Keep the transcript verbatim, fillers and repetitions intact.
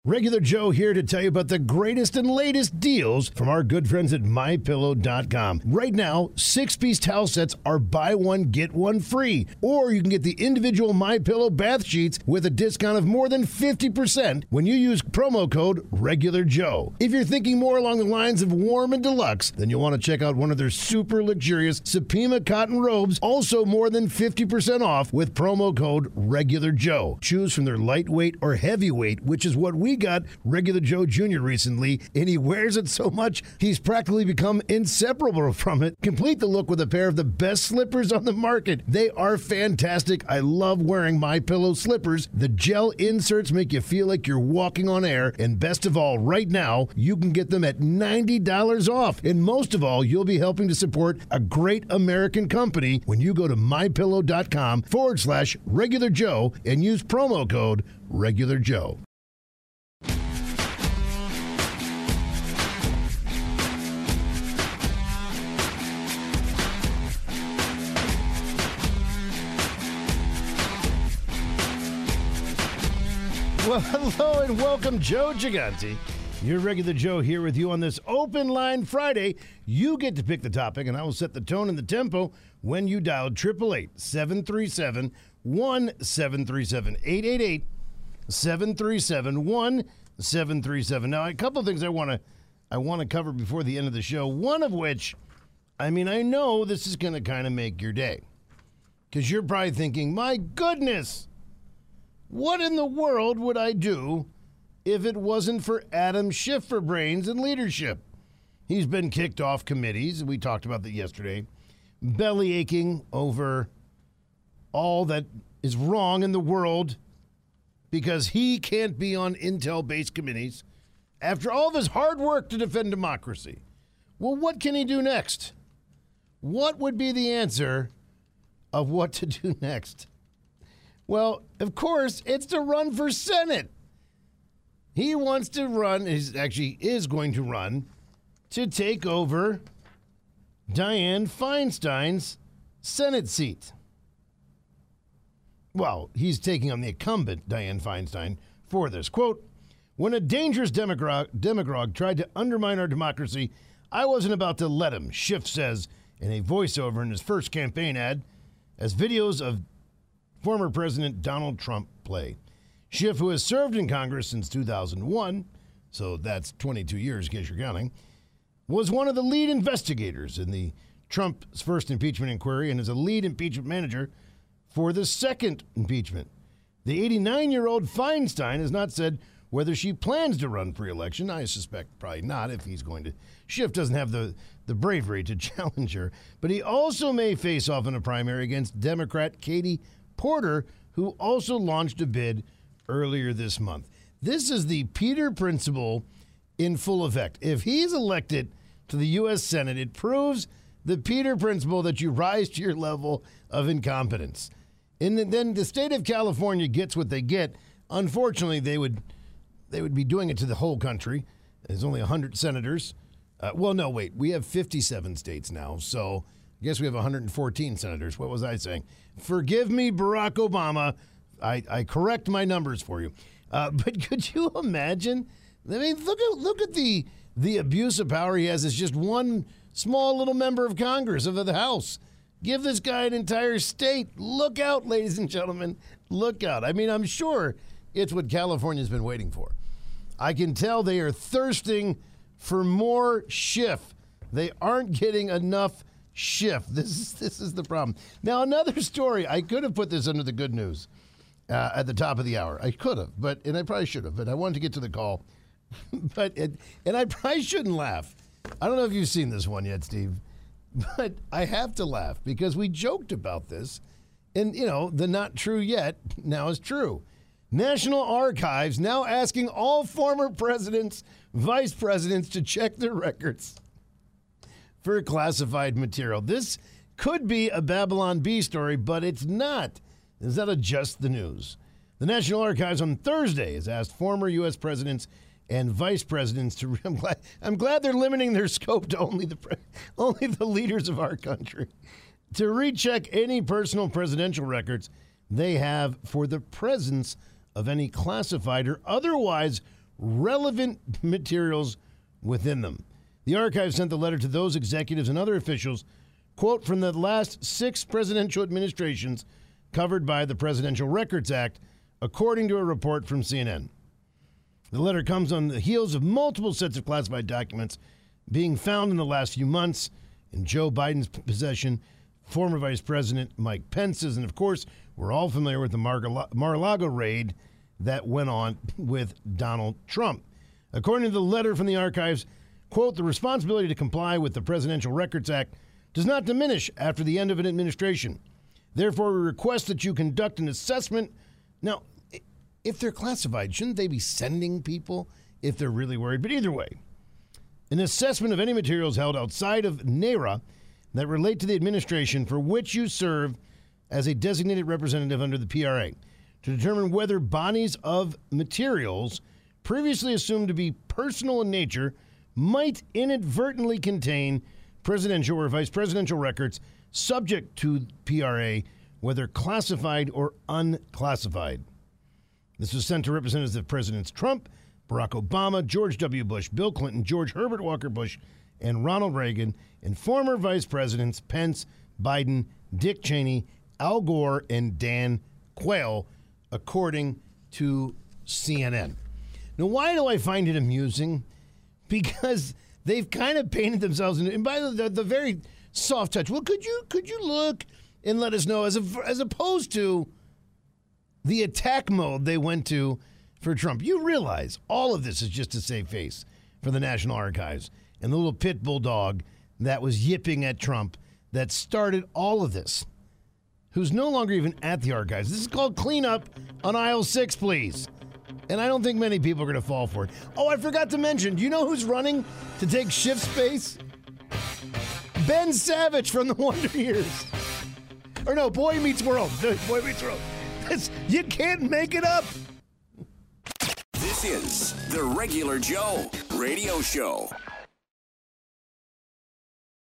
Regular Joe here to tell you about the greatest and latest deals from our good friends at my pillow dot com. Right now, six-piece towel sets are buy one, get one free. Or you can get the individual MyPillow bath sheets with a discount of more than fifty percent when you use promo code Regular Joe. If you're thinking more along the lines of warm and deluxe, then you'll want to check out one of their super luxurious Supima cotton robes, also more than fifty percent off with promo code Regular Joe. Choose from their lightweight or heavyweight, which is what we got Regular Joe Junior recently, and he wears it so much he's practically become inseparable from it. Complete the look with a pair of the best slippers on the market. They are fantastic. I love wearing MyPillow slippers. The gel inserts make you feel like you're walking on air, and best of all, right now you can get them at ninety dollars off. And most of all, you'll be helping to support a great American company when you go to mypillow.com forward slash regular Joe and use promo code Regular Joe. Well, hello and welcome, Joe Gigante. Your Regular Joe here with you on this Open Line Friday. You get to pick the topic, and I will set the tone and the tempo when you dial eight eight eight, seven three seven, one seven three seven, eight eight eight, seven three seven, one seven three seven. Now, a couple of things I want to I want to cover before the end of the show, one of which, I mean, I know this is going to kind of make your day, because you're probably thinking, my goodness, what in the world would I do if it wasn't for Adam Schiff for brains and leadership? He's been kicked off committees. We talked about that yesterday. Belly aching over all that is wrong in the world because he can't be on Intel-based committees after all of his hard work to defend democracy. Well, what can he do next? What would be the answer of what to do next? Well, of course, it's to run for Senate. He wants to run, he actually is going to run, to take over Dianne Feinstein's Senate seat. Well, he's taking on the incumbent, Dianne Feinstein, for this. Quote, when a dangerous demagogue, demagogue tried to undermine our democracy, I wasn't about to let him, Schiff says in a voiceover in his first campaign ad, as videos of former President Donald Trump play. Schiff, who has served in Congress since two thousand one, so that's twenty-two years in case you're counting, was one of the lead investigators in the Trump's first impeachment inquiry and is a lead impeachment manager for the second impeachment. The eighty-nine-year-old Feinstein has not said whether she plans to run for re-election. I suspect probably not if he's going to. Schiff doesn't have the, the bravery to challenge her, but he also may face off in a primary against Democrat Katie Porter, who also launched a bid earlier this month. This is the Peter principle in full effect. If he's elected to the U S Senate, it proves the Peter principle that you rise to your level of incompetence. And then the state of California gets what they get. Unfortunately, they would they would be doing it to the whole country. There's only one hundred senators. Uh, well, no, wait. We have fifty-seven states now, so I guess we have one hundred fourteen senators. What was I saying? Forgive me, Barack Obama. I, I correct my numbers for you. Uh, but could you imagine? I mean, look at look at the the abuse of power he has as just one small little member of Congress, of the House. Give this guy an entire state. Look out, ladies and gentlemen. Look out. I mean, I'm sure it's what California's been waiting for. I can tell they are thirsting for more Schiff. They aren't getting enough Schiff. This is this is the problem. Now, another story. I could have put this under the good news uh, at the top of the hour. I could have, but and I probably should have. But I wanted to get to the call. but it, and I probably shouldn't laugh. I don't know if you've seen this one yet, Steve, but I have to laugh because we joked about this, and you know the not true yet now is true. National Archives now asking all former presidents, vice presidents to check their records for classified material. This could be a Babylon Bee story, but it's not. Is that a just the news? The National Archives on Thursday has asked former U S presidents and vice presidents to. I'm glad, I'm glad they're limiting their scope to only the only the leaders of our country to recheck any personal presidential records they have for the presence of any classified or otherwise relevant materials within them. The archive sent the letter to those executives and other officials, quote, from the last six presidential administrations covered by the Presidential Records Act, according to a report from C N N. The letter comes on the heels of multiple sets of classified documents being found in the last few months in Joe Biden's possession, former Vice President Mike Pence's, and of course, we're all familiar with the Mar-a-Lago raid that went on with Donald Trump. According to the letter from the archives, quote, the responsibility to comply with the Presidential Records Act does not diminish after the end of an administration. Therefore, we request that you conduct an assessment. Now, if they're classified, shouldn't they be sending people if they're really worried? But either way, an assessment of any materials held outside of NARA that relate to the administration for which you serve as a designated representative under the P R A to determine whether bodies of materials previously assumed to be personal in nature might inadvertently contain presidential or vice presidential records subject to P R A, whether classified or unclassified. This was sent to representatives of Presidents Trump, Barack Obama, George W. Bush, Bill Clinton, George Herbert Walker Bush, and Ronald Reagan, and former Vice Presidents Pence, Biden, Dick Cheney, Al Gore, and Dan Quayle, according to C N N. Now, why do I find it amusing? Because they've kind of painted themselves in, and by the, the, the very soft touch. Well, could you could you look and let us know, as a, as opposed to the attack mode they went to for Trump. You realize all of this is just to save face for the National Archives and the little pit bull dog that was yipping at Trump that started all of this, who's no longer even at the archives. This is called cleanup on aisle six, please. And I don't think many people are going to fall for it. Oh, I forgot to mention, do you know who's running to take Schiff's space? Ben Savage from The Wonder Years. Or no, Boy Meets World. Boy Meets World. That's, you can't make it up. This is the Regular Joe Radio Show.